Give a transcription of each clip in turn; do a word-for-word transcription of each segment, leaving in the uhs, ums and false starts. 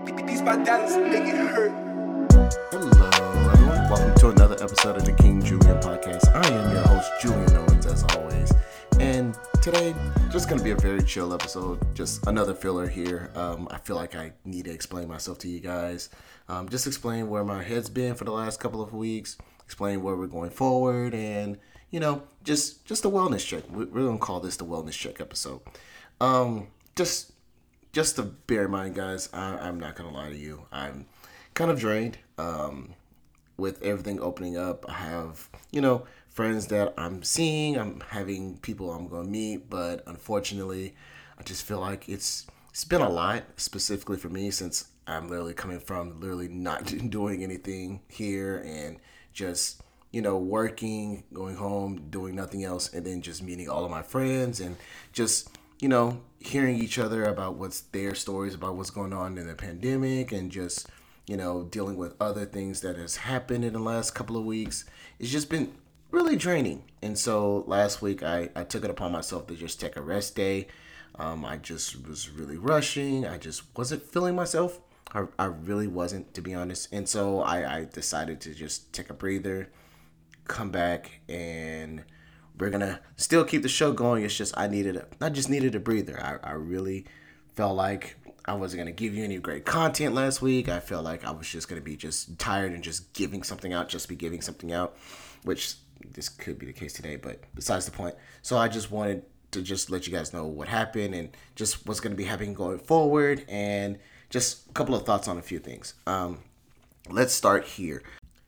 These my dollars make it hurt. Hello, everyone. Welcome to another episode of the King Julian Podcast. I am your host, Julian Owens, as always. And today, just going to be a very chill episode. Just another filler here. Um, I feel like I need to explain myself to you guys. Um, just explain where my head's been for the last couple of weeks. Explain where we're going forward. And, you know, just, just a wellness check. We're going to call this the wellness check episode. Um, just... Just to bear in mind, guys, I, I'm not going to lie to you. I'm kind of drained um, with everything opening up. I have, you know, friends that I'm seeing. I'm having people I'm going to meet. But unfortunately, I just feel like it's it's been a lot, specifically for me, since I'm literally coming from literally not doing anything here and just, you know, working, going home, doing nothing else, and then just meeting all of my friends and just, you know, hearing each other about what's their stories about what's going on in the pandemic and just, you know, dealing with other things that has happened in the last couple of weeks. It's just been really draining. And so last week I, I took it upon myself to just take a rest day. Um, I just was really rushing. I just wasn't feeling myself. I, I really wasn't, to be honest. And so I, I decided to just take a breather, come back, and we're gonna still keep the show going. It's just I needed a, I just needed a breather. I, I really felt like I wasn't gonna give you any great content last week. I felt like I was just gonna be just tired and just giving something out, just be giving something out, which this could be the case today, but besides the point. So I just wanted to just let you guys know what happened and just what's gonna be happening going forward, and just a couple of thoughts on a few things. Um, let's start here.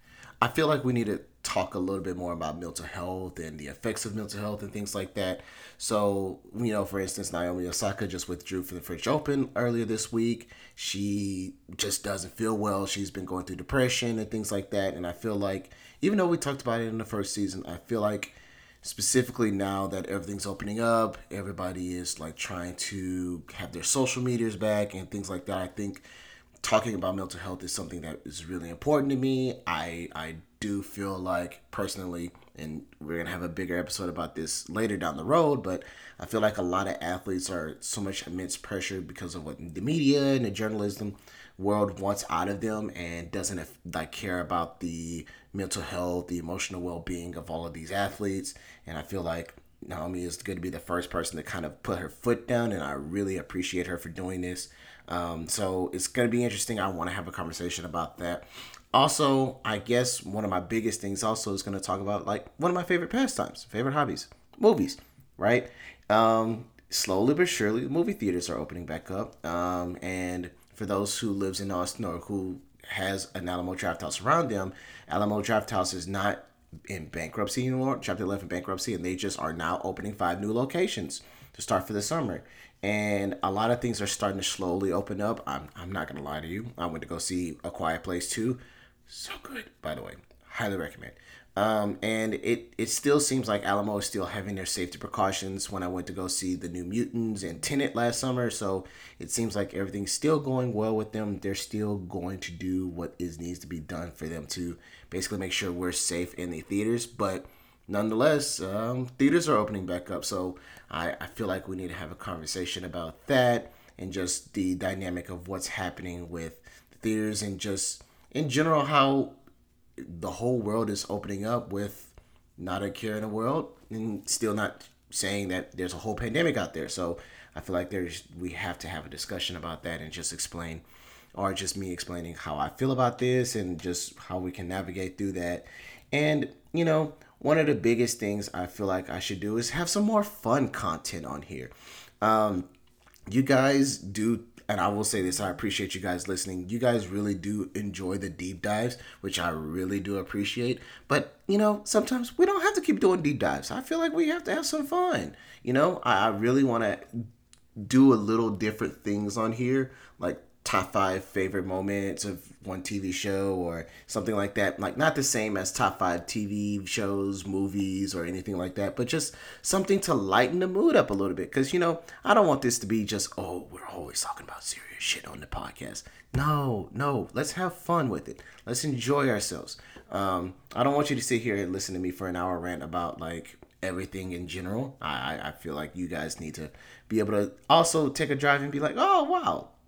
I feel like we need to talk a little bit more about mental health and the effects of mental health and things like that. So, you know, for instance, Naomi Osaka just withdrew from the French Open earlier this week. She just doesn't feel well. She's been going through depression and things like that. And I feel like, even though we talked about it in the first season, I feel like specifically now that everything's opening up, everybody is like trying to have their social medias back and things like that. I think talking about mental health is something that is really important to me. I I do feel like personally, and we're going to have a bigger episode about this later down the road, but I feel like a lot of athletes are so much immense pressure because of what the media and the journalism world wants out of them and doesn't like care about the mental health, the emotional well-being of all of these athletes. And I feel like Naomi is going to be the first person to kind of put her foot down, and I really appreciate her for doing this. Um, so it's going to be interesting. I want to have a conversation about that. Also, I guess one of my biggest things also is going to talk about like one of my favorite pastimes, favorite hobbies, movies, right? Um, slowly but surely, the movie theaters are opening back up. Um, and for those who lives in Austin or who has an Alamo Drafthouse around them, Alamo Drafthouse is not in bankruptcy anymore, Chapter eleven bankruptcy, and they just are now opening five new locations to start for the summer. And a lot of things are starting to slowly open up. I'm, I'm not going to lie to you. I went to go see A Quiet Place two. So good, by the way. Highly recommend. Um, and it, it still seems like Alamo is still having their safety precautions when I went to go see The New Mutants and Tenet last summer. So it seems like everything's still going well with them. They're still going to do what is needs to be done for them to basically make sure we're safe in the theaters. But nonetheless, um, theaters are opening back up. So I, I feel like we need to have a conversation about that and just the dynamic of what's happening with the theaters and just in general how the whole world is opening up with not a care in the world and still not saying that there's a whole pandemic out there. So I feel like there's we have to have a discussion about that and just explain, or just me explaining how I feel about this and just how we can navigate through that. And, you know, one of the biggest things I feel like I should do is have some more fun content on here. Um, you guys do, and I will say this, I appreciate you guys listening. You guys really do enjoy the deep dives, which I really do appreciate. But, you know, sometimes we don't have to keep doing deep dives. I feel like we have to have some fun. You know, I, I really want to do a little different things on here, like top five favorite moments of one T V show or something like that. Like not the same as top five T V shows, movies, or anything like that, but just something to lighten the mood up a little bit. Because, you know, I don't want this to be just, oh, we're always talking about serious shit on the podcast. No, no, let's have fun with it. Let's enjoy ourselves. Um, I don't want you to sit here and listen to me for an hour rant about like everything in general. I, I feel like you guys need to be able to also take a drive and be like, oh, wow,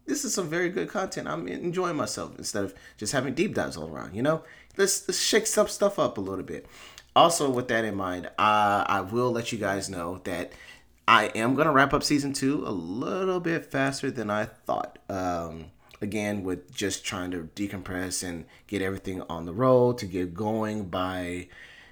this is some very good content. I'm enjoying myself instead of just having deep dives all around, you know? Let's, let's shake some stuff up a little bit. Also, with that in mind, uh, I will let you guys know that I am going to wrap up season two a little bit faster than I thought. Um, again, with just trying to decompress and get everything on the road to get going by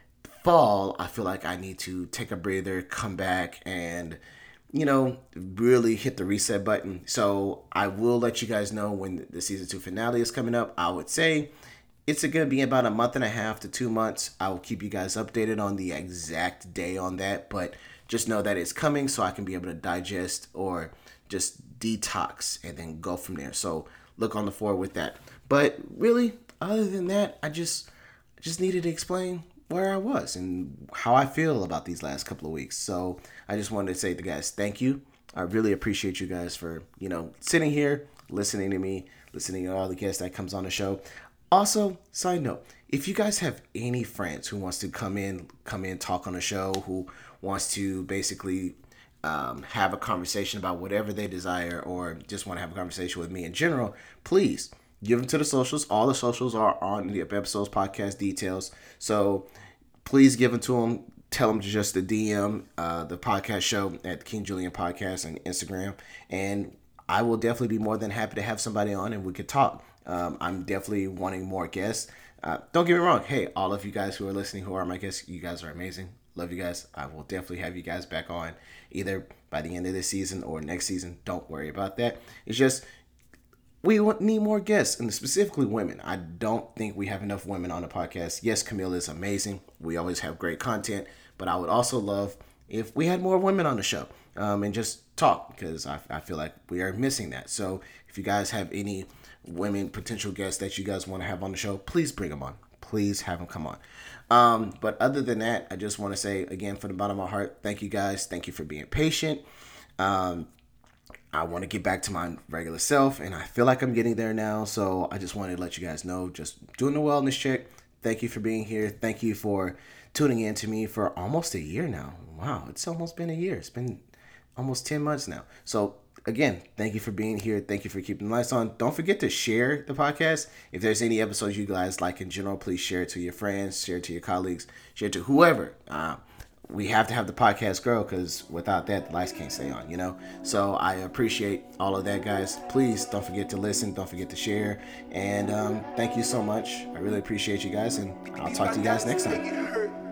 fall. I feel like I need to take a breather, come back, and, you know, really hit the reset button. So I will let you guys know when the season two finale is coming up. I would say it's going to be about a month and a half to two months. I will keep you guys updated on the exact day on that, but just know that it's coming so I can be able to digest or just detox and then go from there. So look on the forward with that. But really, other than that, I just I just needed to explain where I was and how I feel about these last couple of weeks. So I just wanted to say to guys, thank you. I really appreciate you guys for, you know, sitting here, listening to me, listening to all the guests that comes on the show. Also, side note, if you guys have any friends who wants to come in, come in, talk on the show, who wants to basically um, have a conversation about whatever they desire or just want to have a conversation with me in general, please give them to the socials. All the socials are on the episode's podcast details. So please give them to them. Tell them to just the D M uh, the podcast show at King Julian Podcast on Instagram. And I will definitely be more than happy to have somebody on and we could talk. Um, I'm definitely wanting more guests. Uh, don't get me wrong. Hey, all of you guys who are listening, who are my guests, you guys are amazing. Love you guys. I will definitely have you guys back on either by the end of this season or next season. Don't worry about that. It's just we need more guests, and specifically women. I don't think we have enough women on the podcast. Yes, Camille is amazing. We always have great content, but I would also love if we had more women on the show um, and just talk because I, I feel like we are missing that. So if you guys have any women potential guests that you guys want to have on the show, please bring them on. Please have them come on. Um, but other than that, I just want to say again, from the bottom of my heart, thank you guys. Thank you for being patient. Um, I want to get back to my regular self, and I feel like I'm getting there now. So I just wanted to let you guys know, just doing the wellness check. Thank you for being here. Thank you for tuning in to me for almost a year now. Wow, it's almost been a year. It's been almost ten months now. So again, thank you for being here. Thank you for keeping the lights on. Don't forget to share the podcast. If there's any episodes you guys like in general, please share it to your friends, share it to your colleagues, share it to whoever. Uh, we have to have the podcast grow because without that, the lights can't stay on, you know? So I appreciate all of that, guys. Please don't forget to listen. Don't forget to share. And um, thank you so much. I really appreciate you guys, and I'll talk to you guys next time.